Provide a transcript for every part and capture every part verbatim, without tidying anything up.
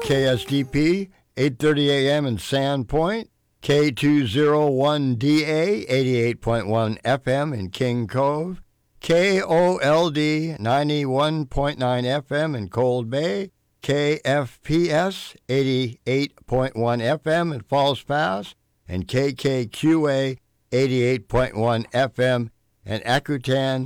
K S D P, eight thirty a.m. in Sandpoint, K two oh one D A, eighty-eight point one F M in King Cove, K O L D, ninety-one point nine F M in Cold Bay, K F P S, eighty-eight point one F M in Falls Pass, and K K Q A, eighty-eight point one F M in Akutan,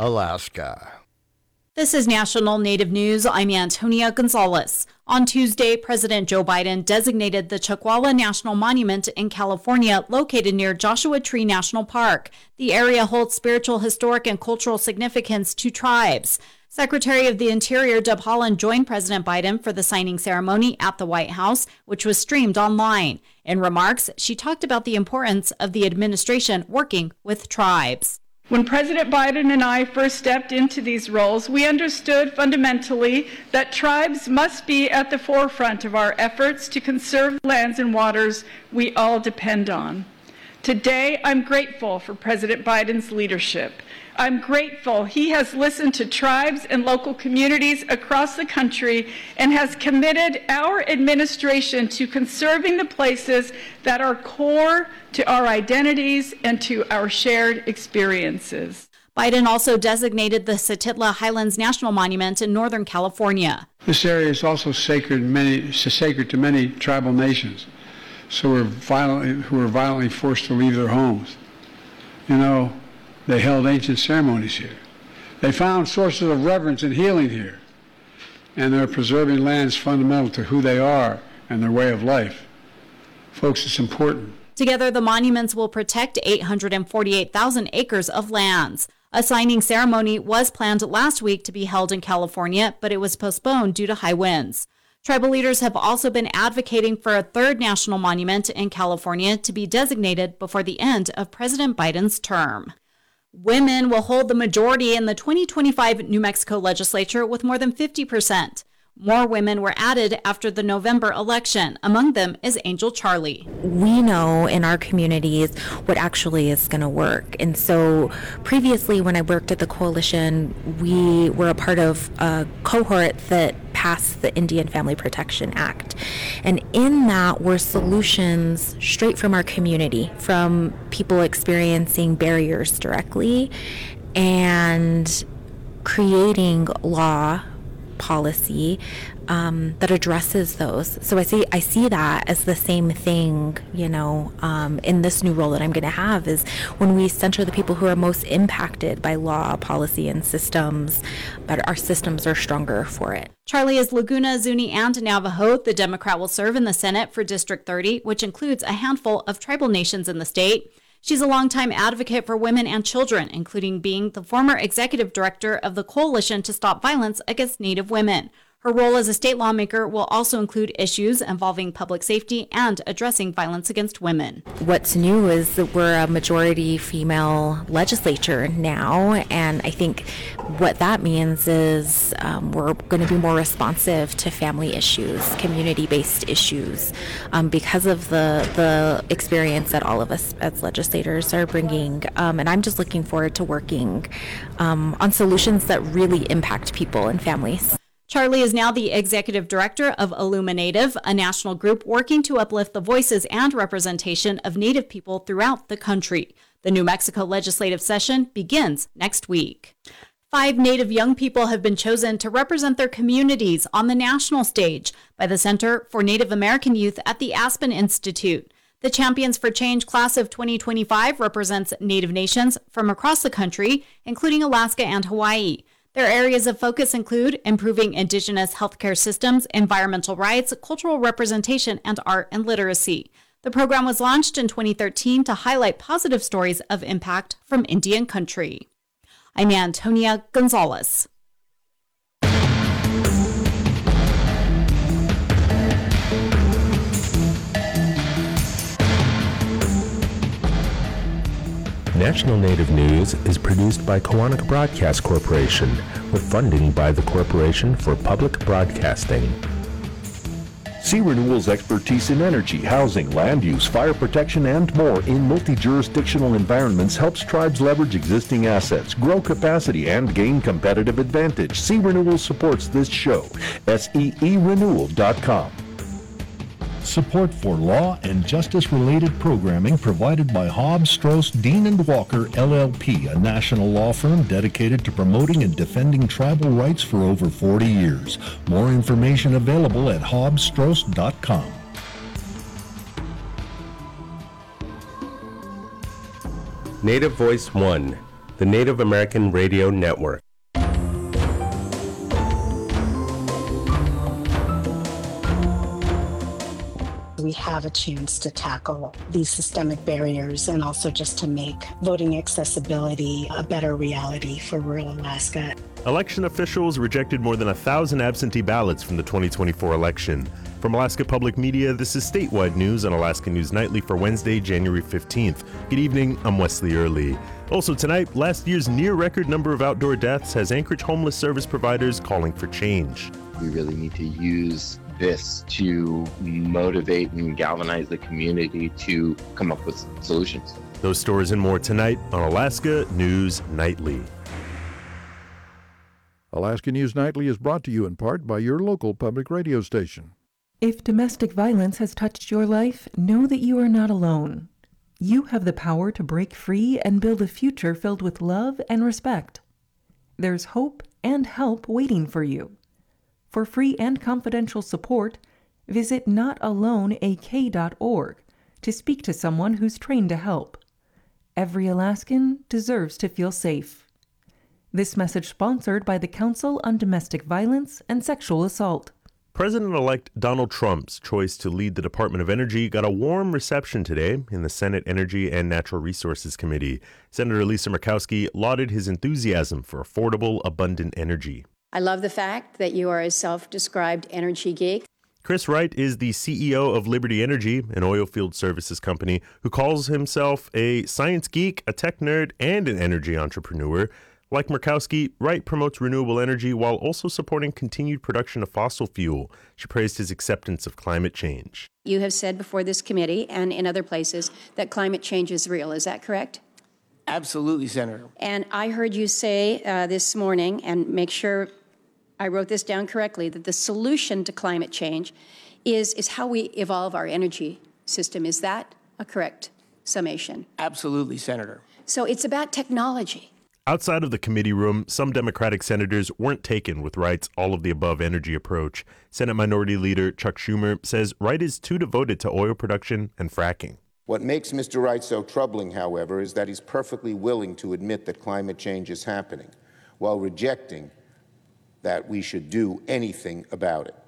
Alaska. This is National Native News. I'm Antonia Gonzalez. On Tuesday, President Joe Biden designated the Chuckwalla National Monument in California, located near Joshua Tree National Park. The area holds spiritual, historic, and cultural significance to tribes. Secretary of the Interior Deb Haaland joined President Biden for the signing ceremony at the White House, which was streamed online. In remarks, she talked about the importance of the administration working with tribes. When President Biden and I first stepped into these roles, we understood fundamentally that tribes must be at the forefront of our efforts to conserve lands and waters we all depend on. Today, I'm grateful for President Biden's leadership. I'm grateful he has listened to tribes and local communities across the country and has committed our administration to conserving the places that are core to our identities and to our shared experiences. Biden also designated the Satitla Highlands National Monument in Northern California. This area is also sacred, many, sacred to many tribal nations, so we're violently, who were violently forced to leave their homes. You know, they held ancient ceremonies here. They found sources of reverence and healing here. And they're preserving lands fundamental to who they are and their way of life. Folks, it's important. Together, the monuments will protect eight hundred forty-eight thousand acres of lands. A signing ceremony was planned last week to be held in California, but it was postponed due to high winds. Tribal leaders have also been advocating for a third national monument in California to be designated before the end of President Biden's term. Women will hold the majority in the twenty twenty-five New Mexico legislature with more than fifty percent. More women were added after the November election. Among them is Angel Charlie. We know in our communities what actually is going to work. And so previously when I worked at the coalition, we were a part of a cohort that passed the Indian Family Protection Act. And in that were solutions straight from our community, from people experiencing barriers directly and creating law policy um, that addresses those. So I see I see that as the same thing, you know, um, in this new role that I'm going to have, is when we center the people who are most impacted by law, policy, and systems, but our systems are stronger for it. Charlie is Laguna, Zuni, and Navajo. The Democrat will serve in the Senate for District thirty, which includes a handful of tribal nations in the state. She's a longtime advocate for women and children, including being the former executive director of the Coalition to Stop Violence Against Native Women. Her role as a state lawmaker will also include issues involving public safety and addressing violence against women. What's new is that we're a majority female legislature now, and I think what that means is um, we're going to be more responsive to family issues, community-based issues, um, because of the the experience that all of us as legislators are bringing. Um, and I'm just looking forward to working um, on solutions that really impact people and families. Charlie is now the executive director of Illuminative, a national group working to uplift the voices and representation of Native people throughout the country. The New Mexico legislative session begins next week. Five Native young people have been chosen to represent their communities on the national stage by the Center for Native American Youth at the Aspen Institute. The Champions for Change class of twenty twenty-five represents Native nations from across the country, including Alaska and Hawaii. Their areas of focus include improving Indigenous healthcare systems, environmental rights, cultural representation, and art and literacy. The program was launched in twenty thirteen to highlight positive stories of impact from Indian country. I'm Antonia Gonzalez. National Native News is produced by Kawanak Broadcast Corporation with funding by the Corporation for Public Broadcasting. Sea Renewal's expertise in energy, housing, land use, fire protection, and more in multi-jurisdictional environments helps tribes leverage existing assets, grow capacity, and gain competitive advantage. Sea Renewal supports this show. S E E renewal dot com. Support for law and justice-related programming provided by Hobbs, Strauss, Dean and Walker, L L P, a national law firm dedicated to promoting and defending tribal rights for over forty years. More information available at hobbs strauss dot com. Native Voice One, the Native American Radio Network. We have a chance to tackle these systemic barriers and also just to make voting accessibility a better reality for rural Alaska. Election officials rejected more than a thousand absentee ballots from the twenty twenty-four election. From Alaska Public Media, this is statewide news on Alaska News Nightly for Wednesday, January fifteenth. Good evening, I'm Wesley Early. Also tonight, last year's near-record number of outdoor deaths has Anchorage homeless service providers calling for change. We really need to use this to motivate and galvanize the community to come up with solutions. Those stories and more tonight on Alaska News Nightly. Alaska News Nightly is brought to you in part by your local public radio station. If domestic violence has touched your life, know that you are not alone. You have the power to break free and build a future filled with love and respect. There's hope and help waiting for you. For free and confidential support, visit not alone a k dot org to speak to someone who's trained to help. Every Alaskan deserves to feel safe. This message sponsored by the Council on Domestic Violence and Sexual Assault. President-elect Donald Trump's choice to lead the Department of Energy got a warm reception today in the Senate Energy and Natural Resources Committee. Senator Lisa Murkowski lauded his enthusiasm for affordable, abundant energy. I love the fact that you are a self-described energy geek. Chris Wright is the C E O of Liberty Energy, an oilfield services company, who calls himself a science geek, a tech nerd, and an energy entrepreneur. Like Murkowski, Wright promotes renewable energy while also supporting continued production of fossil fuel. She praised his acceptance of climate change. You have said before this committee and in other places that climate change is real. Is that correct? Absolutely, Senator. And I heard you say uh, this morning, and make sure I wrote this down correctly, that the solution to climate change is, is how we evolve our energy system. Is that a correct summation? Absolutely, Senator. So it's about technology. Outside of the committee room, some Democratic senators weren't taken with Wright's all-of-the-above energy approach. Senate Minority Leader Chuck Schumer says Wright is too devoted to oil production and fracking. What makes Mister Wright so troubling, however, is that he's perfectly willing to admit that climate change is happening, while rejecting that we should do anything about it.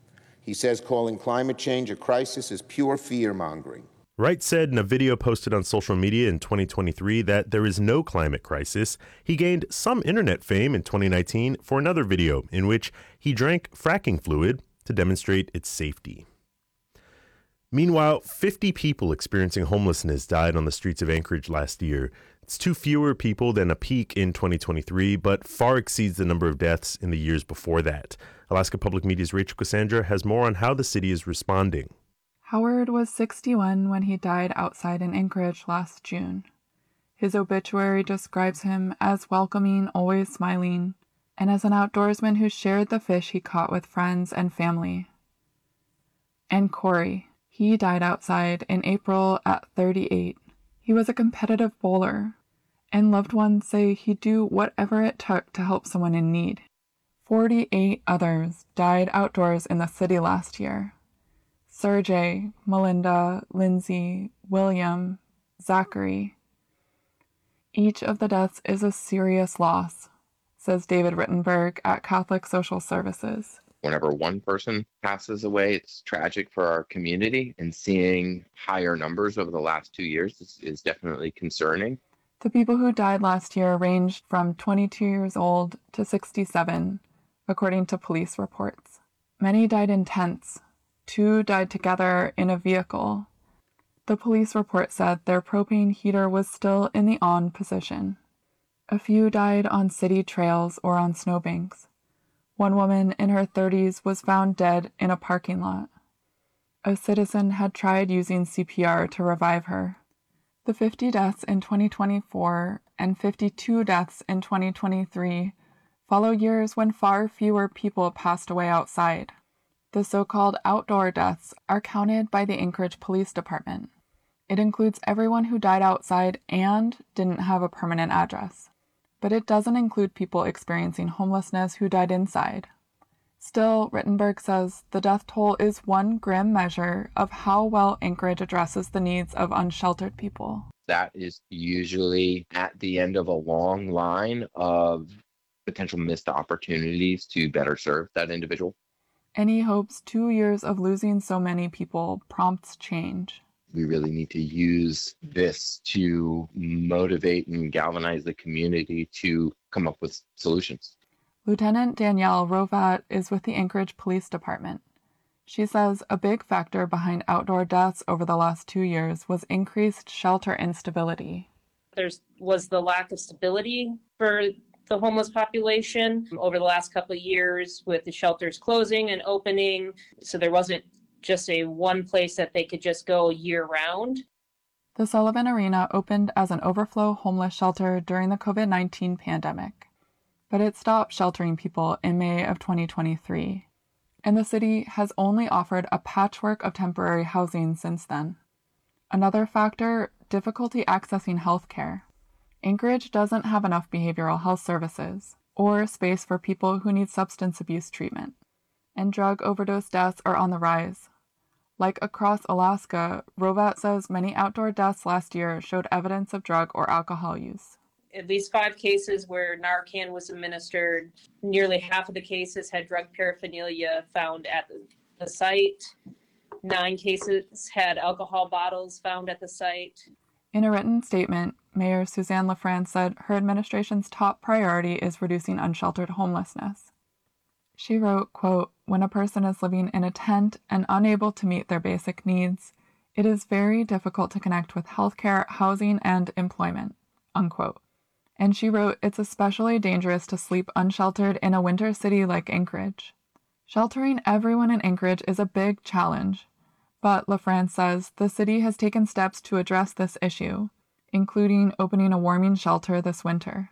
He says calling climate change a crisis is pure fear-mongering. Wright said in a video posted on social media in twenty twenty-three that there is no climate crisis. He gained some internet fame in twenty nineteen for another video in which he drank fracking fluid to demonstrate its safety. Meanwhile, fifty people experiencing homelessness died on the streets of Anchorage last year. It's two fewer people than a peak in twenty twenty-three, but far exceeds the number of deaths in the years before that. Alaska Public Media's Rachel Cassandra has more on how the city is responding. Howard was sixty-one when he died outside in Anchorage last June. His obituary describes him as welcoming, always smiling, and as an outdoorsman who shared the fish he caught with friends and family. And Corey, he died outside in April at thirty-eight. He was a competitive bowler, and loved ones say he'd do whatever it took to help someone in need. forty-eight others died outdoors in the city last year. Sergey, Melinda, Lindsay, William, Zachary. Each of the deaths is a serious loss, says David Rittenberg at Catholic Social Services. Whenever one person passes away, it's tragic for our community, and seeing higher numbers over the last two years is, is definitely concerning. The people who died last year ranged from twenty-two years old to sixty-seven, according to police reports. Many died in tents. Two died together in a vehicle. The police report said their propane heater was still in the on position. A few died on city trails or on snowbanks. One woman in her thirties was found dead in a parking lot. A citizen had tried using C P R to revive her. The fifty deaths in twenty twenty-four and fifty-two deaths in twenty twenty-three follow years when far fewer people passed away outside. The so-called outdoor deaths are counted by the Anchorage Police Department. It includes everyone who died outside and didn't have a permanent address. But it doesn't include people experiencing homelessness who died inside. Still, Rittenberg says the death toll is one grim measure of how well Anchorage addresses the needs of unsheltered people. That is usually at the end of a long line of potential missed opportunities to better serve that individual. And he hopes two years of losing so many people prompts change. We really need to use this to motivate and galvanize the community to come up with solutions. Lieutenant Danielle Rovat is with the Anchorage Police Department. She says a big factor behind outdoor deaths over the last two years was increased shelter instability. There was the lack of stability for the homeless population over the last couple of years with the shelters closing and opening. So there wasn't just a one place that they could just go year round. The Sullivan Arena opened as an overflow homeless shelter during the covid nineteen pandemic, but it stopped sheltering people in May of twenty twenty-three. And the city has only offered a patchwork of temporary housing since then. Another factor, difficulty accessing health care. Anchorage doesn't have enough behavioral health services or space for people who need substance abuse treatment, and drug overdose deaths are on the rise. Like across Alaska, Rovat says many outdoor deaths last year showed evidence of drug or alcohol use. At least five cases where Narcan was administered. Nearly half of the cases had drug paraphernalia found at the site. Nine cases had alcohol bottles found at the site. In a written statement, Mayor Suzanne LaFrance said her administration's top priority is reducing unsheltered homelessness. She wrote, quote, "When a person is living in a tent and unable to meet their basic needs, it is very difficult to connect with healthcare, housing, and employment," unquote. And she wrote, "It's especially dangerous to sleep unsheltered in a winter city like Anchorage." Sheltering everyone in Anchorage is a big challenge, but LaFrance says the city has taken steps to address this issue, including opening a warming shelter this winter.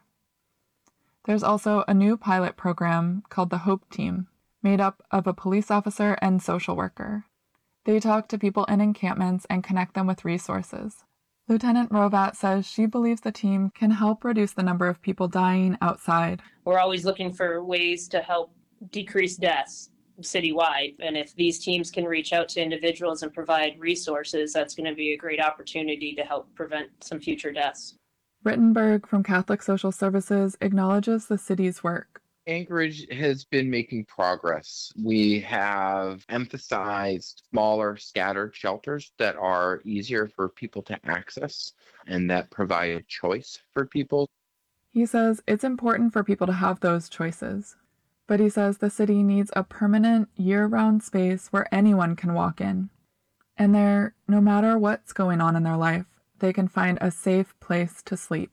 There's also a new pilot program called the HOPE Team, made up of a police officer and social worker. They talk to people in encampments and connect them with resources. Lieutenant Rovat says she believes the team can help reduce the number of people dying outside. We're always looking for ways to help decrease deaths citywide. And if these teams can reach out to individuals and provide resources, that's going to be a great opportunity to help prevent some future deaths. Rittenberg from Catholic Social Services acknowledges the city's work. Anchorage has been making progress. We have emphasized smaller, scattered shelters that are easier for people to access and that provide choice for people. He says it's important for people to have those choices, but he says the city needs a permanent, year-round space where anyone can walk in. And there, no matter what's going on in their life, they can find a safe place to sleep.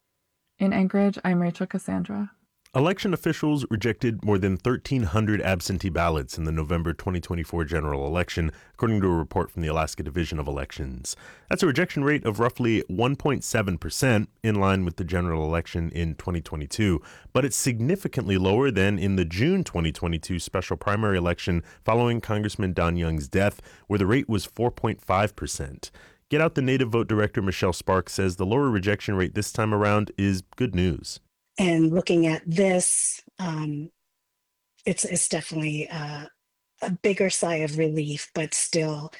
In Anchorage, I'm Rachel Cassandra. Election officials rejected more than thirteen hundred absentee ballots in the November twenty twenty-four general election, according to a report from the Alaska Division of Elections. That's a rejection rate of roughly one point seven percent, in line with the general election in twenty twenty-two, but it's significantly lower than in the June twenty twenty-two special primary election following Congressman Don Young's death, where the rate was four point five percent. Get Out the Native Vote Director Michelle Sparks says the lower rejection rate this time around is good news. And looking at this, um, it's it's definitely uh, a bigger sigh of relief, but still,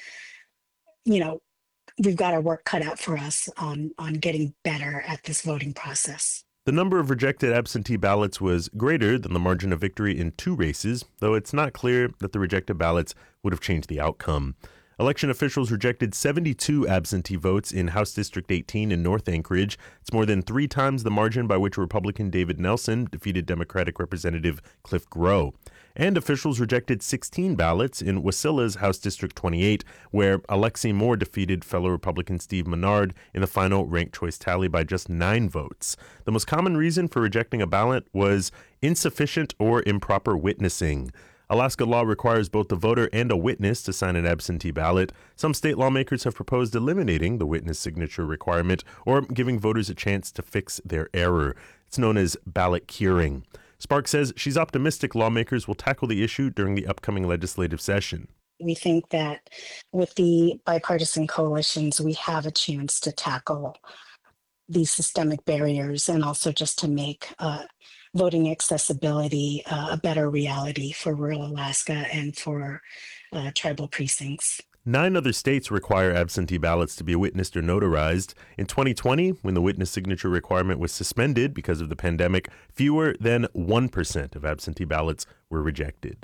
you know, we've got our work cut out for us on, on getting better at this voting process. The number of rejected absentee ballots was greater than the margin of victory in two races, though it's not clear that the rejected ballots would have changed the outcome. Election officials rejected seventy-two absentee votes in House District eighteen in North Anchorage. It's more than three times the margin by which Republican David Nelson defeated Democratic Representative Cliff Groh. And officials rejected sixteen ballots in Wasilla's House District twenty-eight, where Alexi Moore defeated fellow Republican Steve Menard in the final ranked choice tally by just nine votes. The most common reason for rejecting a ballot was insufficient or improper witnessing. Alaska law requires both the voter and a witness to sign an absentee ballot. Some state lawmakers have proposed eliminating the witness signature requirement or giving voters a chance to fix their error. It's known as ballot curing. Sparks says she's optimistic lawmakers will tackle the issue during the upcoming legislative session. We think that with the bipartisan coalitions, we have a chance to tackle these systemic barriers and also just to make uh, voting accessibility uh, a better reality for rural Alaska and for uh, tribal precincts. Nine other states require absentee ballots to be witnessed or notarized. In twenty twenty, when the witness signature requirement was suspended because of the pandemic, fewer than one percent of absentee ballots were rejected.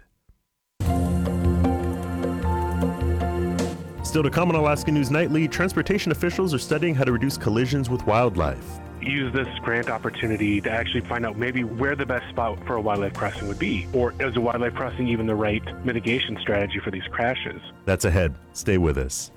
Still to come on Alaska News Nightly, transportation officials are studying how to reduce collisions with wildlife. Use this grant opportunity to actually find out maybe where the best spot for a wildlife crossing would be. Or is a wildlife crossing even the right mitigation strategy for these crashes? That's ahead. Stay with us.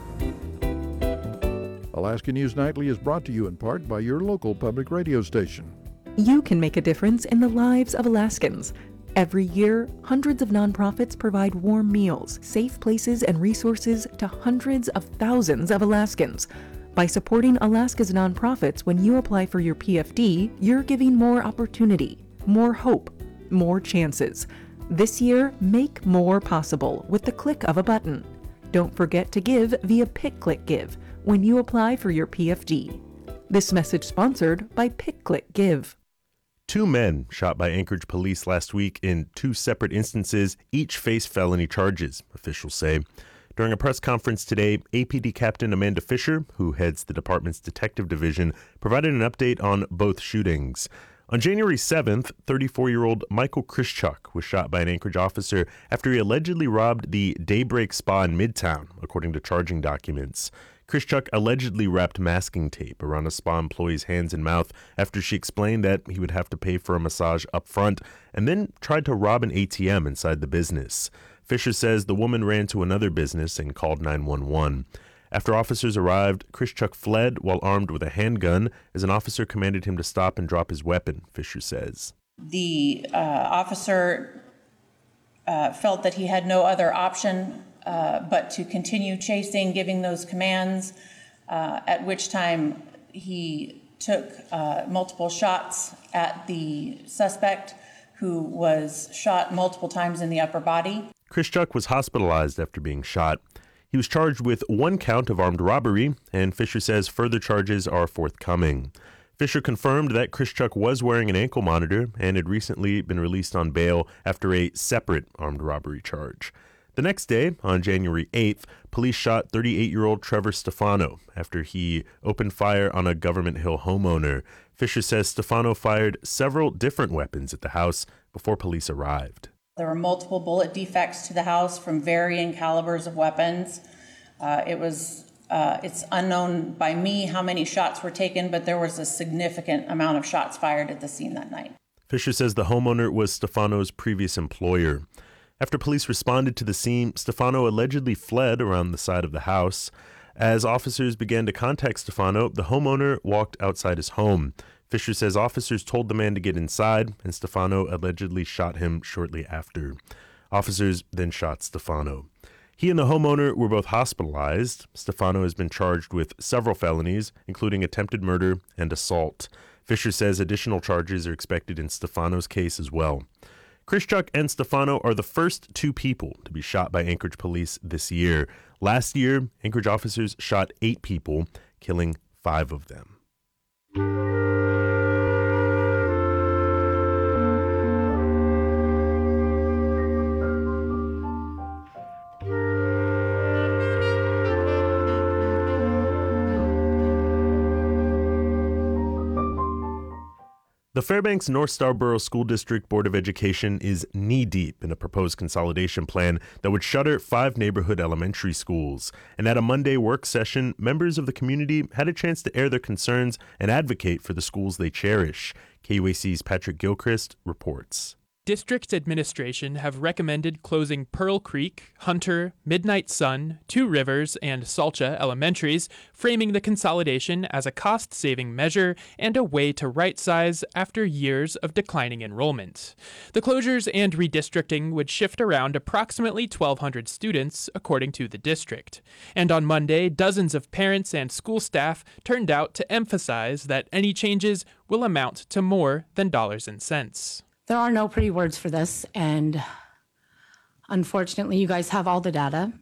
Alaska News Nightly is brought to you in part by your local public radio station. You can make a difference in the lives of Alaskans. Every year, hundreds of nonprofits provide warm meals, safe places, and resources to hundreds of thousands of Alaskans. By supporting Alaska's nonprofits when you apply for your P F D, you're giving more opportunity, more hope, more chances. This year, make more possible with the click of a button. Don't forget to give via PickClickGive when you apply for your P F D. This message sponsored by PickClickGive. Two men shot by Anchorage police last week in two separate instances. Each face felony charges, officials say. During a press conference today, A P D Captain Amanda Fisher, who heads the department's detective division, provided an update on both shootings. On January seventh, thirty-four-year-old Michael Krischuk was shot by an Anchorage officer after he allegedly robbed the Daybreak Spa in Midtown, according to charging documents. Krischuk allegedly wrapped masking tape around a spa employee's hands and mouth after she explained that he would have to pay for a massage up front, and then tried to rob an A T M inside the business. Fisher says the woman ran to another business and called nine one one. After officers arrived, Krischuk fled while armed with a handgun as an officer commanded him to stop and drop his weapon, Fisher says. The uh, officer uh, felt that he had no other option uh, but to continue chasing, giving those commands, uh, at which time he took uh, multiple shots at the suspect, who was shot multiple times in the upper body. Krischuk was hospitalized after being shot. He was charged with one count of armed robbery, and Fisher says further charges are forthcoming. Fisher confirmed that Krischuk was wearing an ankle monitor and had recently been released on bail after a separate armed robbery charge. The next day, on January eighth, police shot thirty-eight-year-old Trevor Stefano after he opened fire on a Government Hill homeowner. Fisher says Stefano fired several different weapons at the house before police arrived. There were multiple bullet defects to the house from varying calibers of weapons. Uh, it was, uh, it's unknown by me how many shots were taken, but there was a significant amount of shots fired at the scene that night. Fisher says the homeowner was Stefano's previous employer. After police responded to the scene, Stefano allegedly fled around the side of the house. As officers began to contact Stefano, the homeowner walked outside his home. Fisher says officers told the man to get inside, and Stefano allegedly shot him shortly after. Officers then shot Stefano. He and the homeowner were both hospitalized. Stefano has been charged with several felonies, including attempted murder and assault. Fisher says additional charges are expected in Stefano's case as well. Krischuk and Stefano are the first two people to be shot by Anchorage police this year. Last year, Anchorage officers shot eight people, killing five of them. The Fairbanks North Starborough School District Board of Education is knee-deep in a proposed consolidation plan that would shutter five neighborhood elementary schools. And at a Monday work session, members of the community had a chance to air their concerns and advocate for the schools they cherish. K U A C's Patrick Gilchrist reports. District administration have recommended closing Pearl Creek, Hunter, Midnight Sun, Two Rivers, and Salcha elementaries, framing the consolidation as a cost-saving measure and a way to right-size after years of declining enrollment. The closures and redistricting would shift around approximately twelve hundred students, according to the district. And on Monday, dozens of parents and school staff turned out to emphasize that any changes will amount to more than dollars and cents. There are no pretty words for this, and unfortunately, you guys have all the data,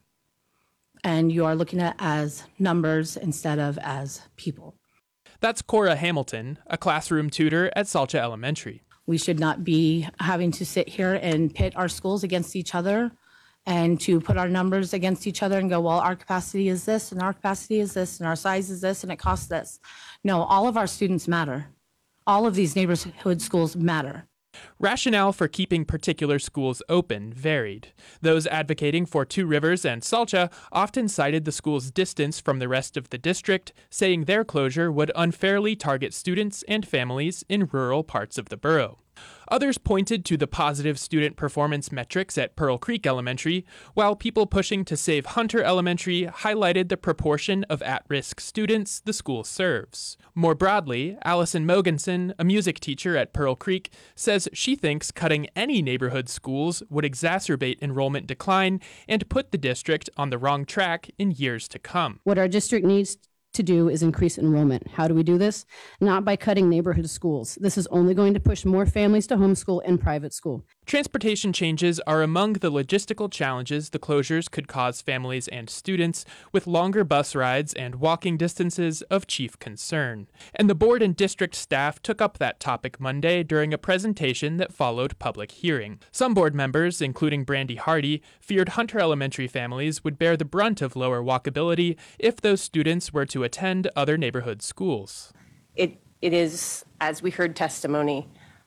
and you are looking at it as numbers instead of as people. That's Cora Hamilton, a classroom tutor at Salcha Elementary. We should not be having to sit here and pit our schools against each other and to put our numbers against each other and go, well, our capacity is this, and our capacity is this, and our size is this, and it costs this. No, all of our students matter. All of these neighborhood schools matter. Rationale for keeping particular schools open varied. Those advocating for Two Rivers and Salcha often cited the school's distance from the rest of the district, saying their closure would unfairly target students and families in rural parts of the borough. Others pointed to the positive student performance metrics at Pearl Creek Elementary, while people pushing to save Hunter Elementary highlighted the proportion of at-risk students the school serves. More broadly, Allison Mogensen, a music teacher at Pearl Creek, says she thinks cutting any neighborhood schools would exacerbate enrollment decline and put the district on the wrong track in years to come. What our district needs to do is increase enrollment. How do we do this? Not by cutting neighborhood schools. This is only going to push more families to homeschool and private school. Transportation changes are among the logistical challenges the closures could cause families and students, with longer bus rides and walking distances of chief concern. And the board and district staff took up that topic Monday during a presentation that followed public hearing. Some board members, including Brandy Hardy, feared Hunter Elementary families would bear the brunt of lower walkability if those students were to attend other neighborhood schools. It it is, as we heard testimony,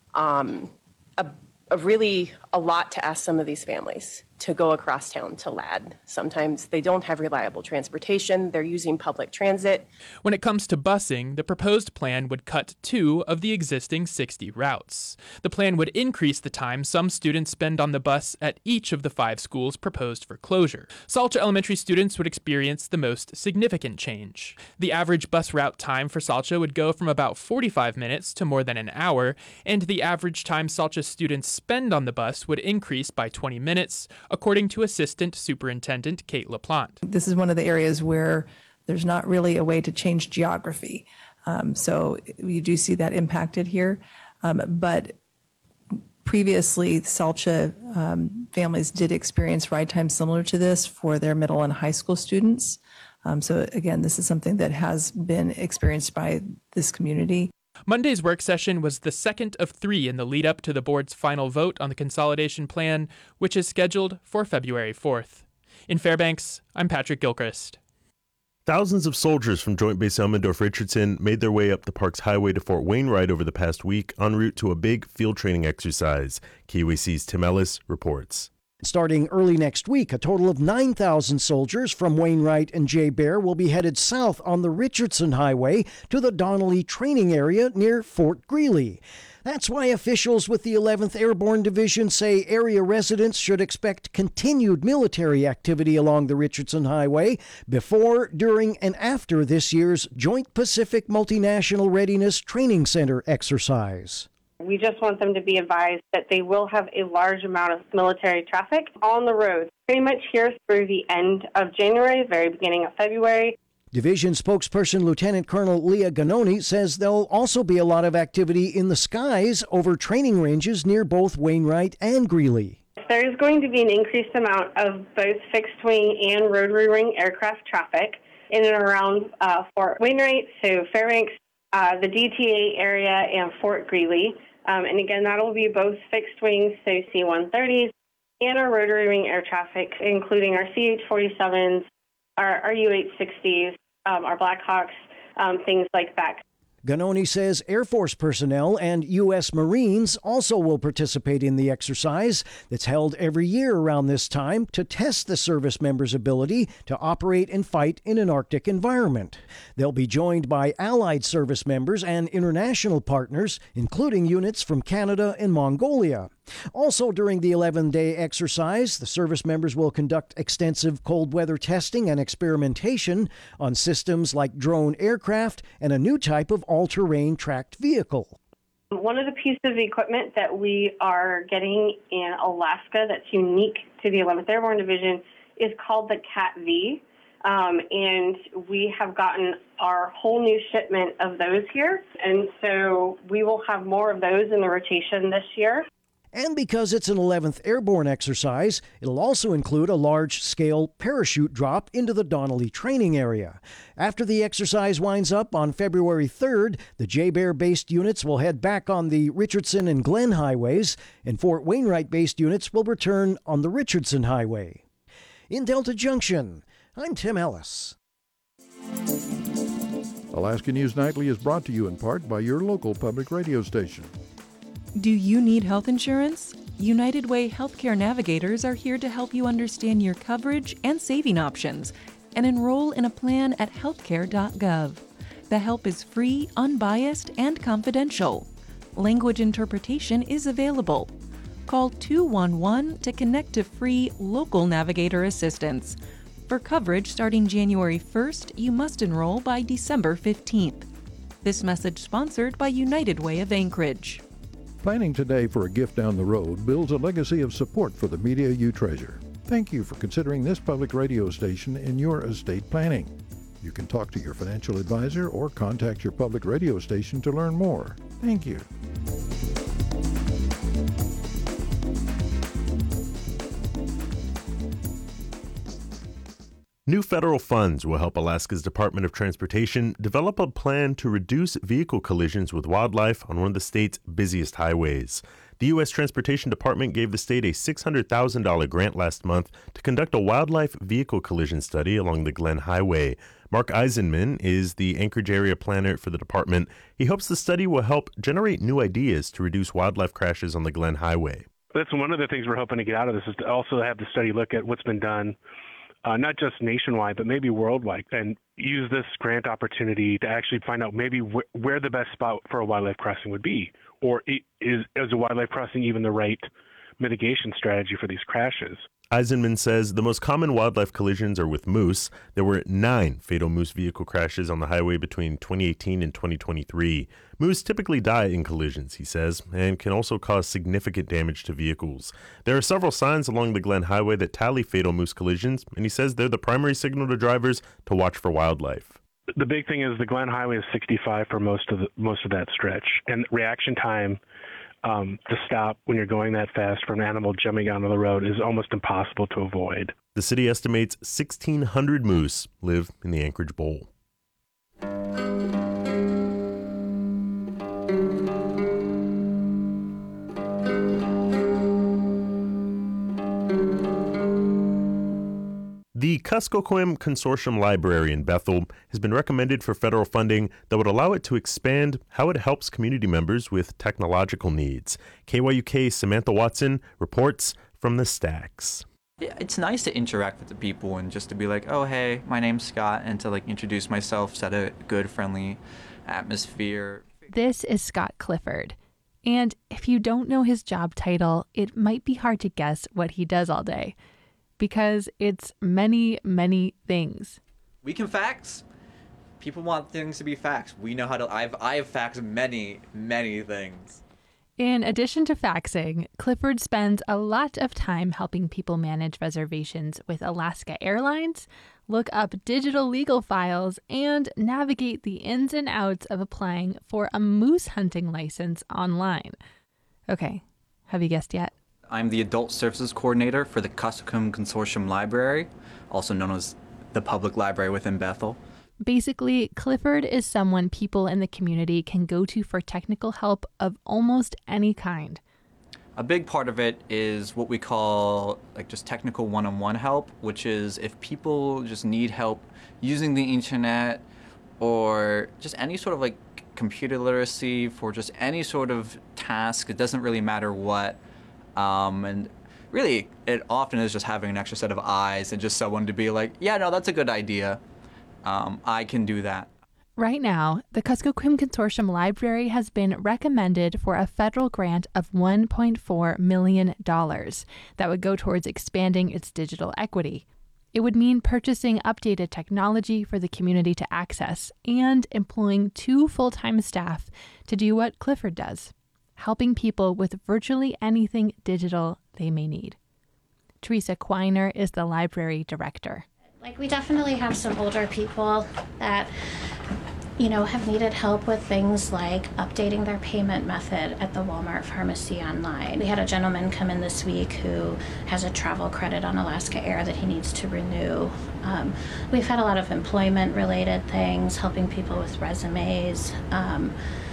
um, a, a really a lot to ask some of these families to go across town to Ladd. Sometimes they don't have reliable transportation. They're using public transit. When it comes to busing, the proposed plan would cut two of the existing sixty routes. The plan would increase the time some students spend on the bus at each of the five schools proposed for closure. Salcha Elementary students would experience the most significant change. The average bus route time for Salcha would go from about forty-five minutes to more than an hour, and the average time Salcha students spend on the bus would increase by twenty minutes, according to Assistant Superintendent Kate LaPlante. This is one of the areas where there's not really a way to change geography. Um, so you do see that impacted here. Um, but previously, Salcha um, families did experience ride time similar to this for their middle and high school students. Um, so again, this is something that has been experienced by this community. Monday's work session was the second of three in the lead up to the board's final vote on the consolidation plan, which is scheduled for February fourth. In Fairbanks, I'm Patrick Gilchrist. Thousands of soldiers from Joint Base Elmendorf-Richardson made their way up the park's highway to Fort Wainwright over the past week en route to a big field training exercise. K U A C's Tim Ellis reports. Starting early next week, a total of nine thousand soldiers from Wainwright and Jay Bear will be headed south on the Richardson Highway to the Donnelly training area near Fort Greeley. That's why officials with the eleventh Airborne Division say area residents should expect continued military activity along the Richardson Highway before, during, and after this year's Joint Pacific Multinational Readiness Training Center exercise. We just want them to be advised that they will have a large amount of military traffic on the road, pretty much here through the end of January, very beginning of February. Division spokesperson Lieutenant Colonel Leah Ganoni says there'll also be a lot of activity in the skies over training ranges near both Wainwright and Greeley. There is going to be an increased amount of both fixed-wing and rotary-wing aircraft traffic in and around uh, Fort Wainwright, so Fairbanks, uh, the D T A area, and Fort Greeley. Um, and again, that'll be both fixed wings, so C one thirties, and our rotary wing air traffic, including our C H forty-sevens, our, our U eight sixties, um, our Blackhawks, um, things like that. Ganoni says Air Force personnel and U S Marines also will participate in the exercise that's held every year around this time to test the service members' ability to operate and fight in an Arctic environment. They'll be joined by allied service members and international partners, including units from Canada and Mongolia. Also during the eleven-day exercise, the service members will conduct extensive cold weather testing and experimentation on systems like drone aircraft and a new type of all-terrain tracked vehicle. One of the pieces of equipment that we are getting in Alaska that's unique to the eleventh Airborne Division is called the C A T V, um, and we have gotten our whole new shipment of those here, and so we will have more of those in the rotation this year. And because it's an eleventh Airborne exercise, it'll also include a large-scale parachute drop into the Donnelly training area. After the exercise winds up on February third, the J-Bear-based units will head back on the Richardson and Glenn highways, and Fort Wainwright-based units will return on the Richardson Highway. In Delta Junction, I'm Tim Ellis. Alaska News Nightly is brought to you in part by your local public radio station. Do you need health insurance? United Way Healthcare Navigators are here to help you understand your coverage and saving options and enroll in a plan at healthcare dot gov. The help is free, unbiased, and confidential. Language interpretation is available. Call two one one to connect to free local navigator assistance. For coverage starting January first, you must enroll by December fifteenth. This message sponsored by United Way of Anchorage. Planning today for a gift down the road builds a legacy of support for the media you treasure. Thank you for considering this public radio station in your estate planning. You can talk to your financial advisor or contact your public radio station to learn more. Thank you. New federal funds will help Alaska's Department of Transportation develop a plan to reduce vehicle collisions with wildlife on one of the state's busiest highways. The U S Transportation Department gave the state a six hundred thousand dollars grant last month to conduct a wildlife vehicle collision study along the Glen Highway. Mark Eisenman is the Anchorage area planner for the department. He hopes the study will help generate new ideas to reduce wildlife crashes on the Glen Highway. That's one of the things we're hoping to get out of this, is to also have the study look at what's been done Uh, not just nationwide, but maybe worldwide, and use this grant opportunity to actually find out maybe wh- where the best spot for a wildlife crossing would be, or is, is a wildlife crossing even the right mitigation strategy for these crashes. Eisenman says the most common wildlife collisions are with moose. There were nine fatal moose vehicle crashes on the highway between twenty eighteen and twenty twenty-three. Moose typically die in collisions, he says, and can also cause significant damage to vehicles. There are several signs along the Glen Highway that tally fatal moose collisions, and he says they're the primary signal to drivers to watch for wildlife. The big thing is the Glen Highway is sixty-five for most of the, most of that stretch, and reaction time Um, to stop when you're going that fast for an animal jumping onto the road is almost impossible to avoid. The city estimates sixteen hundred moose live in the Anchorage Bowl. The Kuskokwim Consortium Library in Bethel has been recommended for federal funding that would allow it to expand how it helps community members with technological needs. K Y U K's Samantha Watson reports from the Stacks. It's nice to interact with the people and just to be like, oh, hey, my name's Scott, and to like introduce myself, set a good, friendly atmosphere. This is Scott Clifford. And if you don't know his job title, it might be hard to guess what he does all day. Because it's many, many things. We can fax. People want things to be faxed. We know how to. I've I've faxed many, many things. In addition to faxing, Clifford spends a lot of time helping people manage reservations with Alaska Airlines, look up digital legal files, and navigate the ins and outs of applying for a moose hunting license online. Okay, have you guessed yet? I'm the Adult Services Coordinator for the Kuskokwim Consortium Library, also known as the Public Library within Bethel. Basically, Clifford is someone people in the community can go to for technical help of almost any kind. A big part of it is what we call like just technical one-on-one help, which is if people just need help using the internet or just any sort of like computer literacy for just any sort of task. It doesn't really matter what. Um, and really, it often is just having an extra set of eyes and just someone to be like, yeah, no, that's a good idea. Um, I can do that. Right now, the Kuskokwim Consortium Library has been recommended for a federal grant of one point four million dollars that would go towards expanding its digital equity. It would mean purchasing updated technology for the community to access and employing two full-time staff to do what Clifford does, helping people with virtually anything digital they may need. Teresa Quiner is the library director. Like, we definitely have some older people that you know, have needed help with things like updating their payment method at the Walmart pharmacy online. We had a gentleman come in this week who has a travel credit on Alaska Air that he needs to renew. Um, we've had a lot of employment related things, helping people with resumes. Um,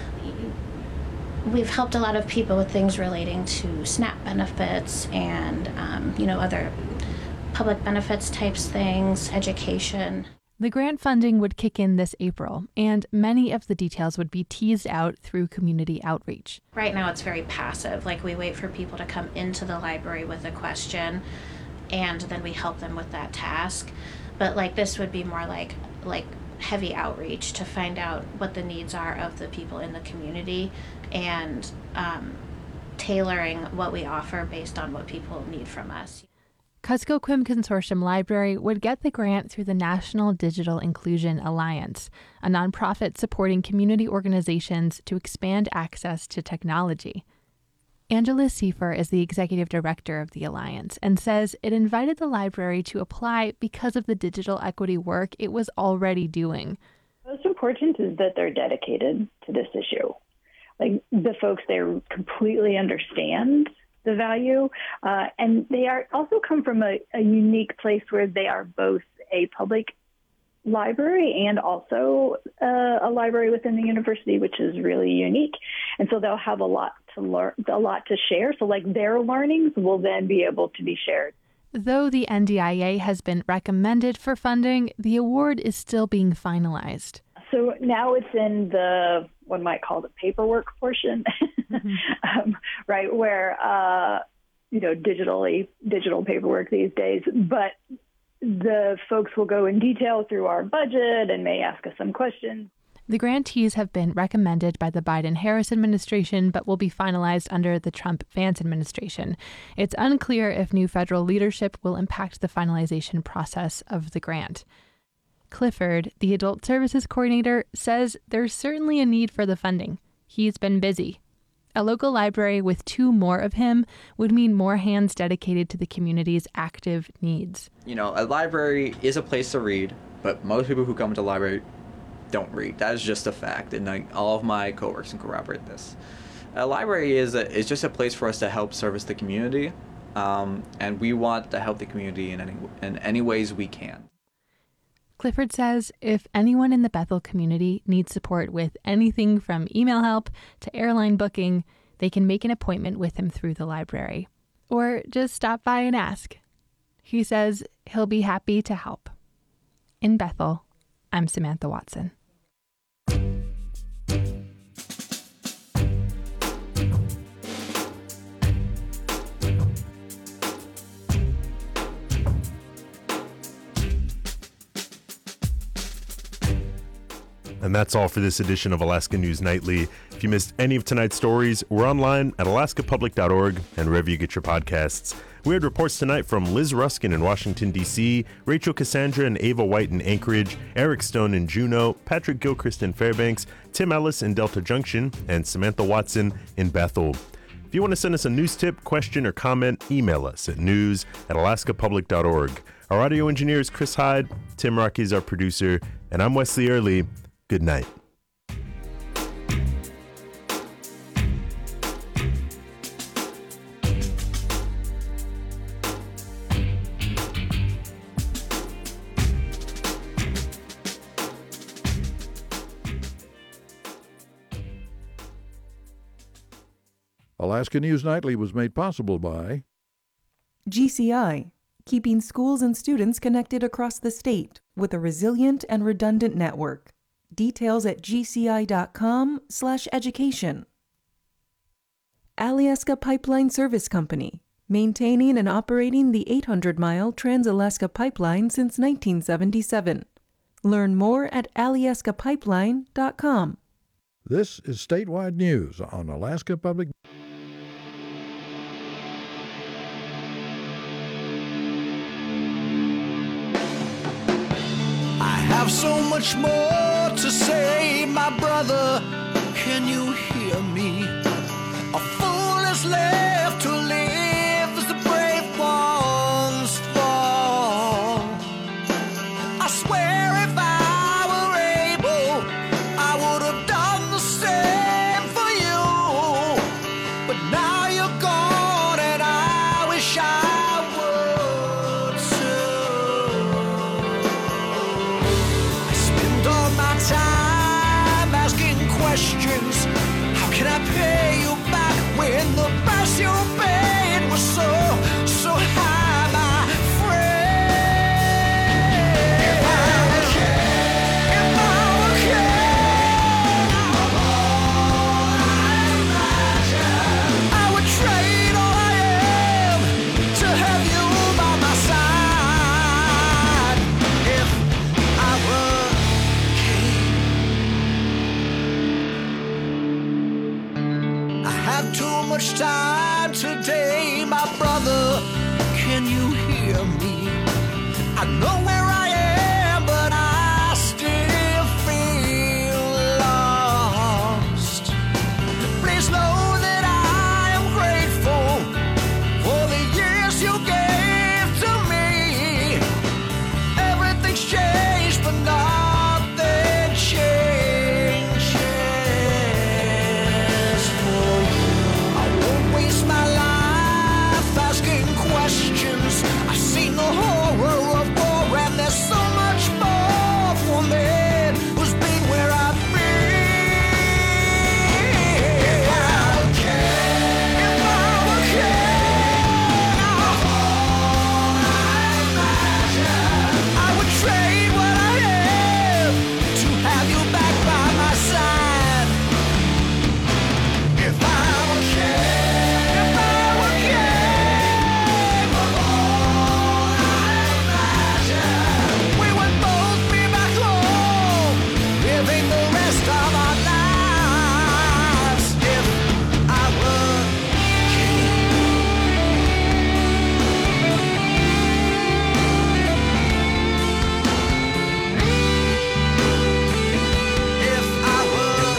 we've helped a lot of people with things relating to SNAP benefits and, um, you know, other public benefits types things, education. The grant funding would kick in this April, and many of the details would be teased out through community outreach. Right now it's very passive, like we wait for people to come into the library with a question, and then we help them with that task. But like this would be more like like heavy outreach to find out what the needs are of the people in the community, and um, tailoring what we offer based on what people need from us. Kuskokwim Consortium Library would get the grant through the National Digital Inclusion Alliance, a nonprofit supporting community organizations to expand access to technology. Angela Seifer is the executive director of the alliance and says it invited the library to apply because of the digital equity work it was already doing. Most important is that they're dedicated to this issue. Like the folks there completely understand the value, uh, and they are also come from a, a unique place where they are both a public library and also uh, a library within the university, which is really unique. And so they'll have a lot to learn, a lot to share. So like their learnings will then be able to be shared. Though the N D I A has been recommended for funding, the award is still being finalized. So now it's in the, one might call the paperwork portion, mm-hmm. um, right, where, uh, you know, digitally, digital paperwork these days. But the folks will go in detail through our budget and may ask us some questions. The grantees have been recommended by the Biden-Harris administration, but will be finalized under the Trump-Vance administration. It's unclear if new federal leadership will impact the finalization process of the grant. Clifford, the adult services coordinator, says there's certainly a need for the funding. He's been busy. A local library with two more of him would mean more hands dedicated to the community's active needs. You know, a library is a place to read, but most people who come to the library don't read. That is just a fact, and like, all of my coworkers can corroborate this. A library is a, is just a place for us to help service the community, um, and we want to help the community in any in any ways we can. Clifford says if anyone in the Bethel community needs support with anything from email help to airline booking, they can make an appointment with him through the library. Or just stop by and ask. He says he'll be happy to help. In Bethel, I'm Samantha Watson. And that's all for this edition of Alaska News Nightly. If you missed any of tonight's stories, we're online at alaska public dot org and wherever you get your podcasts. We had reports tonight from Liz Ruskin in Washington, D C, Rachel Cassandra and Ava White in Anchorage, Eric Stone in Juneau, Patrick Gilchrist in Fairbanks, Tim Ellis in Delta Junction, and Samantha Watson in Bethel. If you want to send us a news tip, question, or comment, email us at news at alaska public dot org. Our audio engineer is Chris Hyde, Tim Rocky is our producer, and I'm Wesley Early. Good night. Alaska News Nightly was made possible by G C I, keeping schools and students connected across the state with a resilient and redundant network. Details at gci.com slash education. Alyeska Pipeline Service Company, maintaining and operating the eight hundred mile Trans-Alaska Pipeline since nineteen seventy-seven. Learn more at alyeska pipeline dot com. This is statewide news on Alaska Public. I have so much more to say, my brother. Can you hear me? A fool is left to live as the brave ones fall. I swear if I were able, when the price you paid was so, so high, my friend. If I were king, if I were king of all I imagine, I would trade all I am to have you by my side. If I were king, I have too much time today, my brother. Can you hear me? I know where I am, but I still feel lost. Please know that I am grateful for the years you gave to me. Everything's changed, but nothing changes for you. I won't waste my life asking questions. I've seen the horror of war, and there's so much more for me who's been where I've been. If I were king, if I were king of all I imagine, I would trade what I have to have you back by my side. If I were king, if I were king of all I imagine, we would both be back home, living the rest of our lives. If I were if I were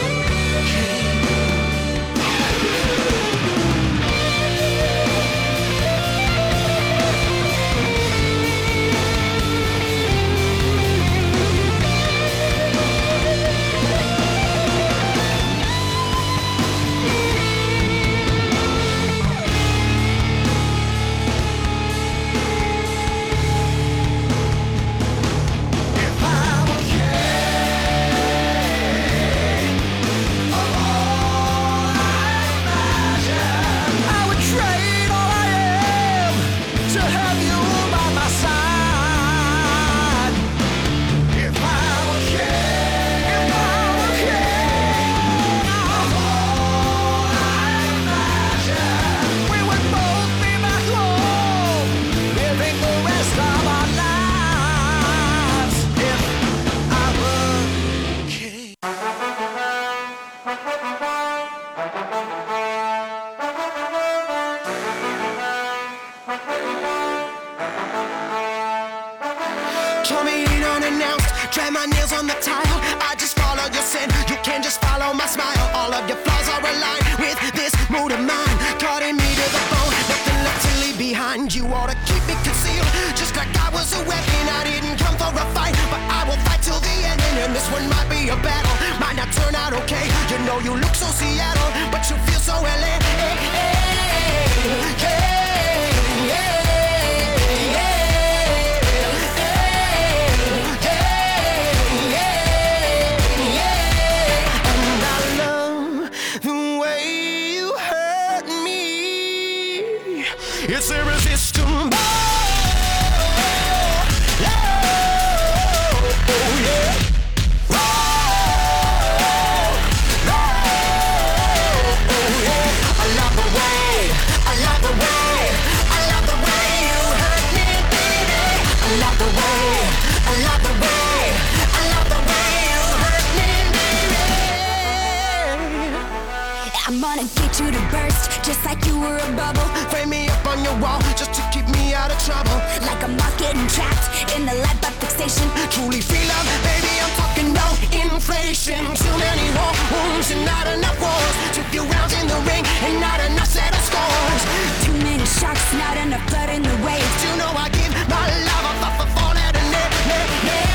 I would trade all I am to have you by my side. If I were king, if I were king of all I imagine, we would both be back home, living the rest of our lives. If I were king. Come in unannounced, drag my nails on the tile. I just follow your sin, you can just follow my smile. All of your flaws are aligned with this mood of mine, cutting me to the bone, nothing left to leave behind. You ought to keep it concealed, just like I was a weapon. I didn't come for a fight, but I will fight till the end. And this one might be a battle, might not turn out okay. You know you look so Seattle, but you feel so L A. Hey, hey, hey, hey. It's irresistible. Oh, yeah. Oh, oh, yeah. I love the way, I love the way, I love the way you hurt me, baby. I love the way, I love the way, I love the way you hurt me, baby. I'm gonna get you to burst, just like you were a bubble. Frame me up on your wall, just to keep me out of trouble. Like a moth getting trapped in the light by fixation. Truly feel love, baby, I'm talking no inflation. Too many war wounds and not enough wars. Too few rounds in the ring and not enough settled scores. Too many sharks, not enough blood in the waves. You know I give my love a fuck for fall at a net, net, net.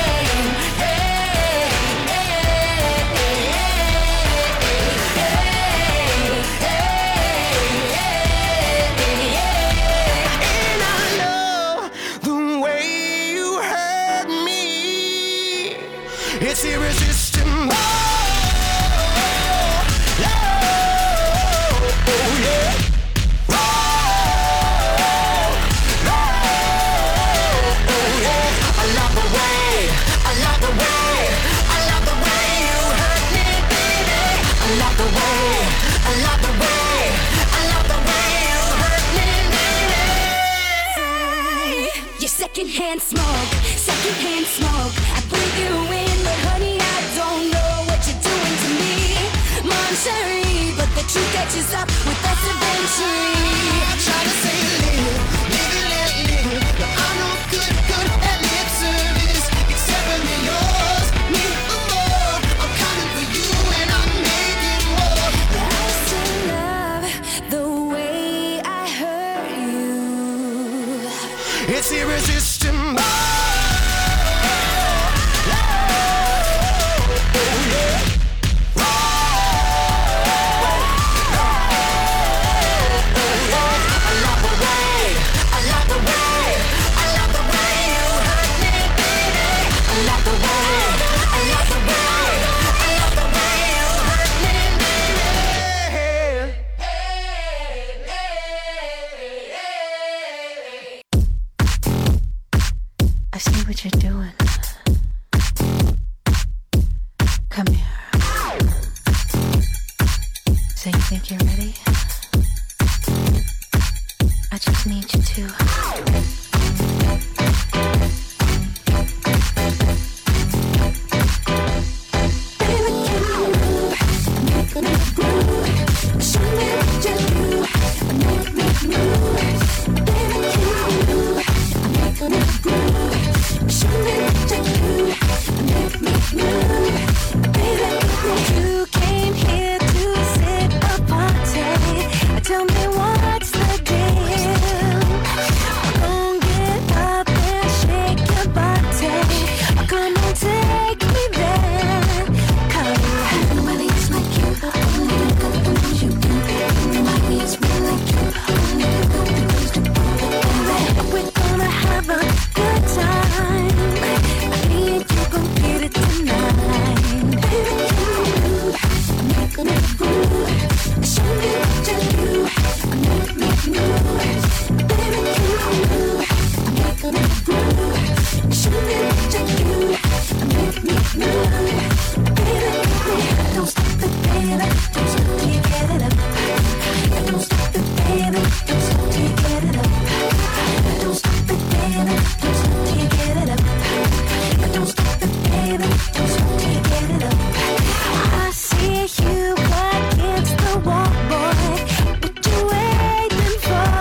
It's irresistible. Oh, oh, oh, hand smoke, second hand smoke. I breathe you in, but honey, I don't know what you're doing to me. Mon chérie, but the truth catches up with us eventually. I try to say live, live and let live, but I'm no good, good at lip service, except when they're yours, me for more. I'm coming for you and I'm making more. I still love the way I hurt you. It's irresistible. I see what you're doing. Come here. So you think you're ready? I just need you to. You came here to sit a party. Tell me what's the deal? Don't get up and shake your body. Come on, take me there. Come. Nobody is like you. Only you got the moves you do. Nobody is real like you. Only you got the ways to prove it, baby. We're gonna have a good time. Me and you gon' get it tonight. Baby, I'm not gonna groove. Show me what you do. I'm not making moves. Baby, I'm not gonna groove. Show me what you do. I'm not making moves. Baby, don't stop it, baby. Don't stop till you get it up. Don't stop it, baby. Don't stop till you get it up. Don't stop it, baby. Don't stop till you get it up. Don't stop it, baby. Don't stop till you get it up. I see you against the wall, boy. What you waiting for?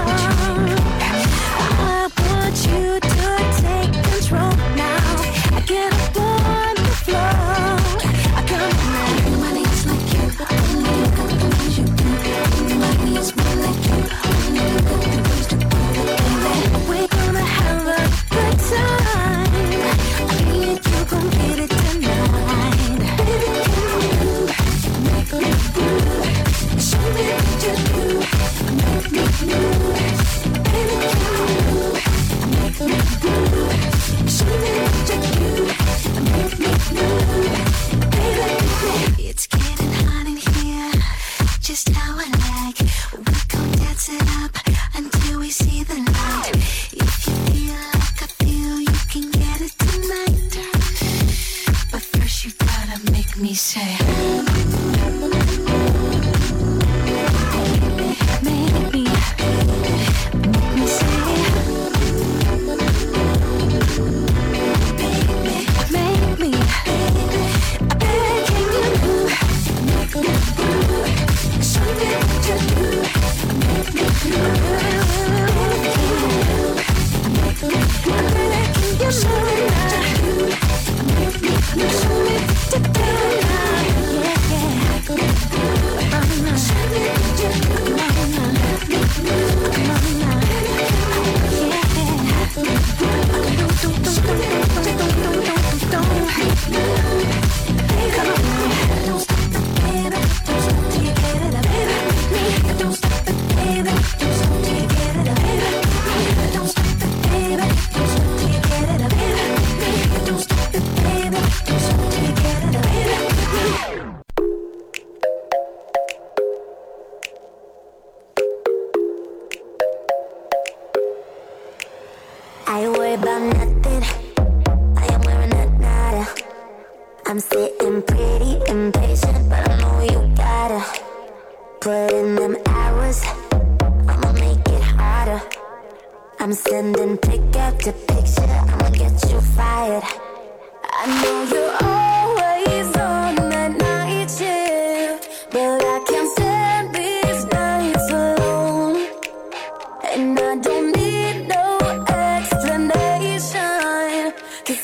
I want you to take control now. I get up on the floor. I come on, nobody is like you. Only you got the ways you do. Nobody is more like you. Only you got the ways to prove it, baby. We're gonna have a good time. Me and you gon' get it tonight. Baby, can you make me groove? Show me what you do. Make me move. Baby, can you make me groove? Show me what you do. Make me move. Baby, it's getting hot in here. Just how I like. We gon' dance it up until we see the light. If you feel like I feel, you can get it tonight. But first you gotta make me say, make me, make me say, make me, I beg, can you move? Make me move. Show me what you do. Make me move. Make me move. I beg, can you move? Make me move. Show me what you do.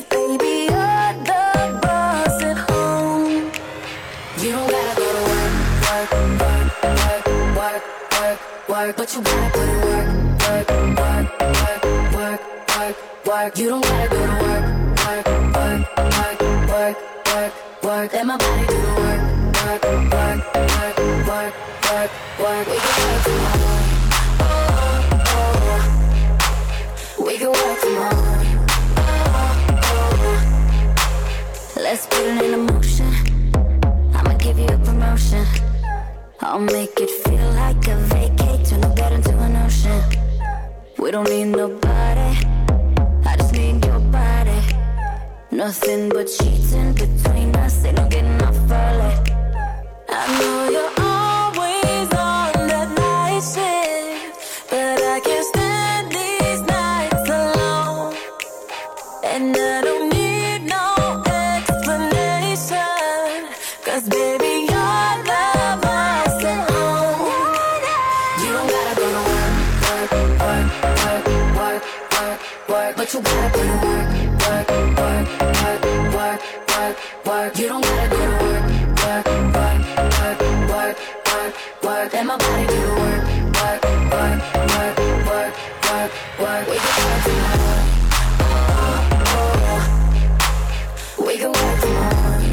baby, you're the boss at home. You don't gotta go to work, work, work, work, work, work, work, but you gotta put in work, work, work, work, work, work, work. You don't gotta go to work, work, work, work, work, work, work. Let my body do the work, work, work, work, work, work, work. We can work tomorrow. Oh, oh. We can work tomorrow. Let's put it in motion. I'ma give you a promotion. I'll make it feel like a vacate. Turn the bed into an ocean. We don't need nobody. I just need your body. Nothing but cheating between us. Ain't no getting off early. I know you're always on that night shift, but I can't stand these nights alone. And I don't need no explanation, 'cause baby, you're the boss at home. You don't gotta go to work, work, work, work, work, work, work, but you gotta put in work, work, work, work, work, work, work. You don't gotta go to work, work, work, work, work, work, work. Let my body do the work, work, work, work, work, work, work. We can work tomorrow. Oh, oh. We can work tomorrow.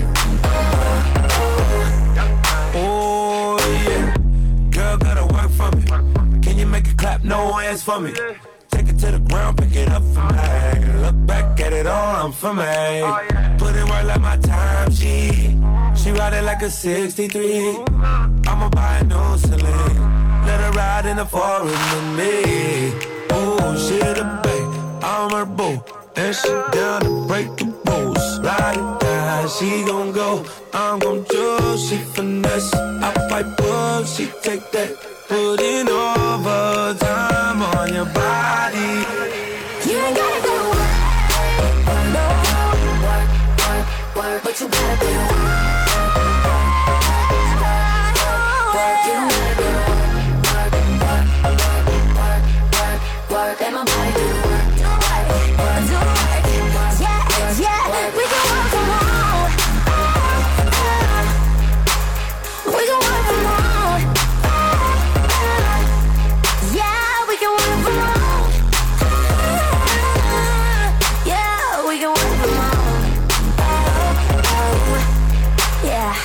Oh yeah, girl gotta work for me. Can you make it clap? No hands for me. Take it to the ground, pick it up for me. Look back at it all, I'm for me. Put in work like my time, she She ride it like a sixty-three. I'ma buy a new Celine. Let her ride in the forest with me. Oh, she the babe, I'm her boo. And she down to break the rules. Ride it down, she gon' go. I'm gon' choose, she finesse. I pipe up, she take that. Put in overtime on your body. You ain't gotta go to work, no, work, work, work, but you gotta do it. Work, you don't gotta go to work, work, work, work, work, work. Let my body do the work, do the work, do the work. Yeah, yeah, we can work from home. We can work from home. Yeah, we can work from home. Yeah, we can work from home. Yeah.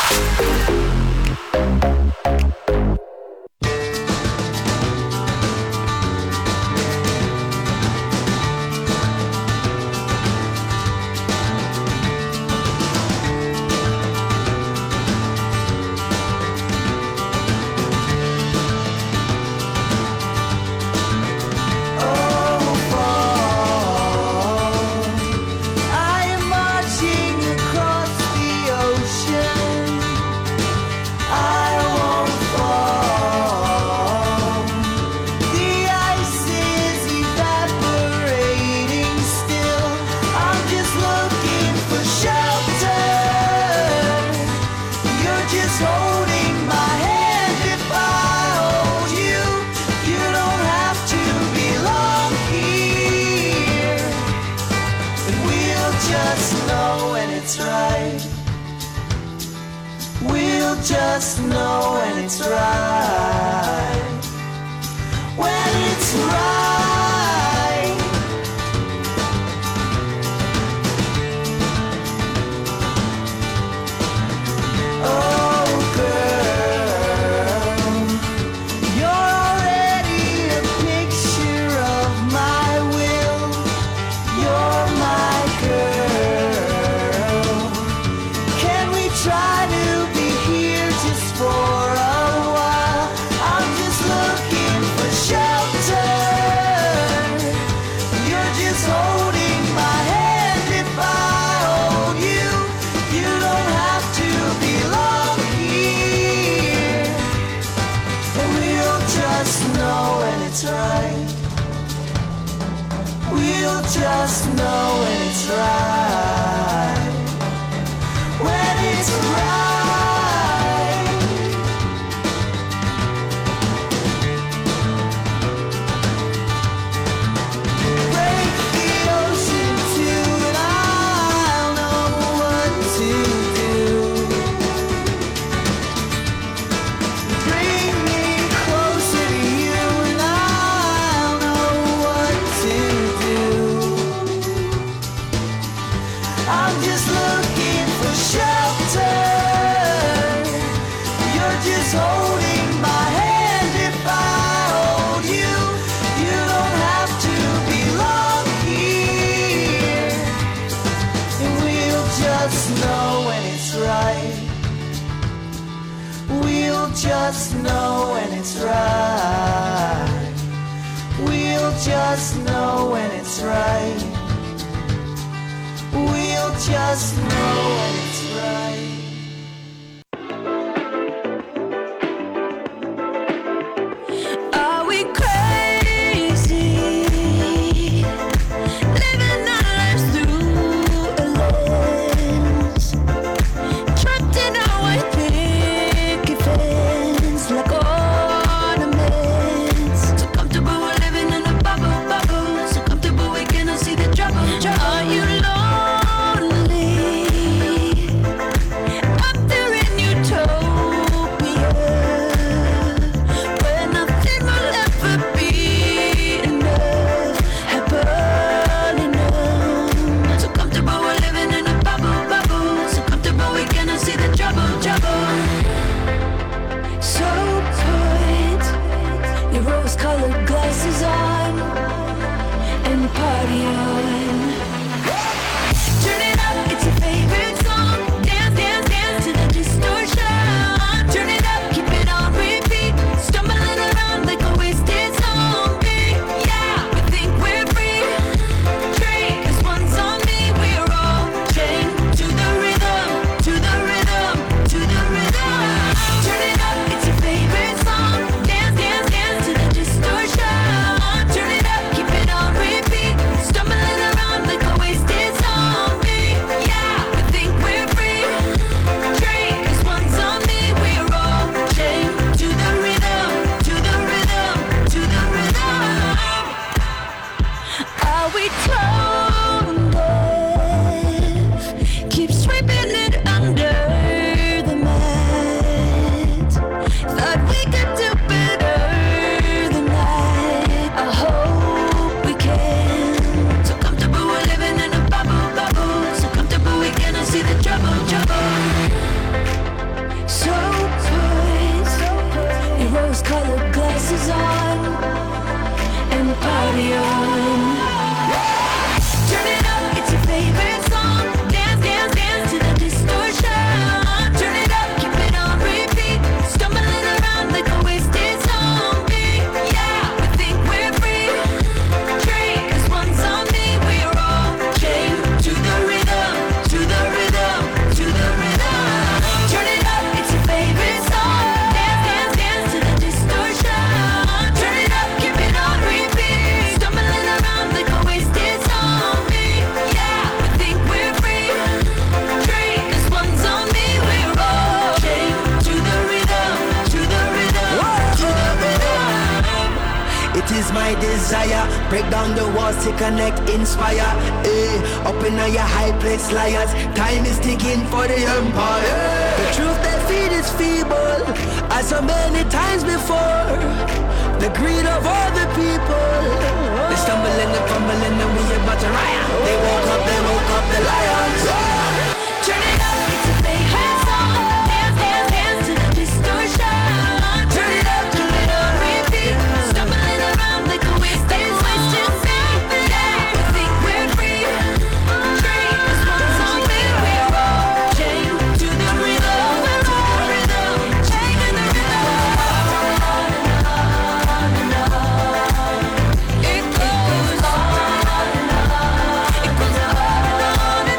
I am marching across the ocean. I won't fall. The ice is evaporating still. I'm just looking for shelter. You're just holding my hand if I hold you. You don't have to belong here. And we'll just know when it's right. We'll just know when it's right. When it's right. Oh, girl, you're already a picture of my will. You're my girl. Can we try to be here just for a while? I'm just looking for shelter. I'm just looking for shelter. You're just holding my hand if I hold you. You don't have to belong here. And we'll just know when it's right. We'll just know when it's right. We'll just know when it's right. We'll just know when it's right. Are we crazy? Living our lives through a lens. Trapped in our picket fence like ornaments. So comfortable we're living in a bubble, bubble. So comfortable we cannot see the trouble. Are you lonely? Up there in utopia, where nothing will ever be enough, happily known. So comfortable we're living in a bubble, bubble. So comfortable we cannot see the trouble, trouble. So put your rose-colored glasses on and party on. Turn it up, it's your favorite song. Dance, dance, dance to the distortion. Turn it up, keep it on repeat. Stumbling around like a wasted zombie. Yeah, we think we're free. Drink, 'cause one's on me. We're all chained to the rhythm, to the rhythm, to the rhythm. Turn it up, it's your favorite song. Dance, dance, dance to the distortion. Turn it up, keep it on repeat. Stumbling around like a wasted zombie. Yeah, we think we're free. Drink, 'cause one's on me. We're all chained to the rhythm, to the rhythm, to the rhythm. Are we tone deaf? Keep sweeping it under the mat. Thought we could do better than that. I hope we can. So comfortable we're living in a bubble, bubble. So comfortable we cannot see the trouble, trouble. So put your rose-colored glasses on and party on. Turn it up, it's your favorite song. Dance, dance, dance to the distortion. Turn it up, keep it on repeat. Stumbling around like a wasted zombie. Yeah, we think we're free. Drink, 'cause one's on me. We're all chained to the rhythm, to the rhythm, to the rhythm. Turn it up, it's your favorite song. Dance, dance, dance to the distortion. Turn it up, keep it on repeat. Stumbling around like a wasted zombie. Yeah, we think we're free. Drink, 'cause one's on me. We're all chained to the rhythm, to the rhythm, to the rhythm. It is my desire, break down the walls to connect, inspire. Eh, up in your high place, liars. Time is ticking for the empire. The truth they feed is feeble, as so many times before. The greed of all the people. They stumble and they fumble and then we about to riot. They woke up, they woke up the lions. Turn it up, it's your favorite song. Dance, dance, dance to the distortion. Turn it up, keep it on repeat. Stumbling around like a wasted zombie. Yeah, we think we're free. Drink, 'cause one's on me. We're all chained to the rhythm, to the rhythm, chained to the rhythm. It goes on and on. It goes on and on.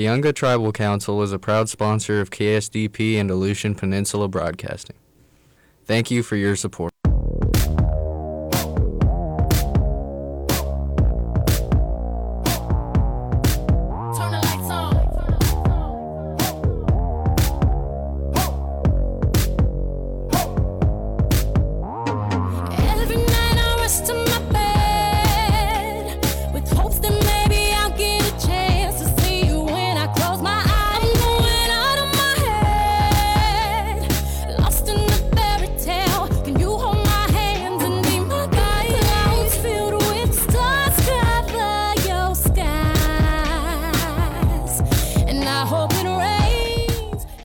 Cayunga Tribal Council is a proud sponsor of K S D P and Aleutian Peninsula Broadcasting. Thank you for your support.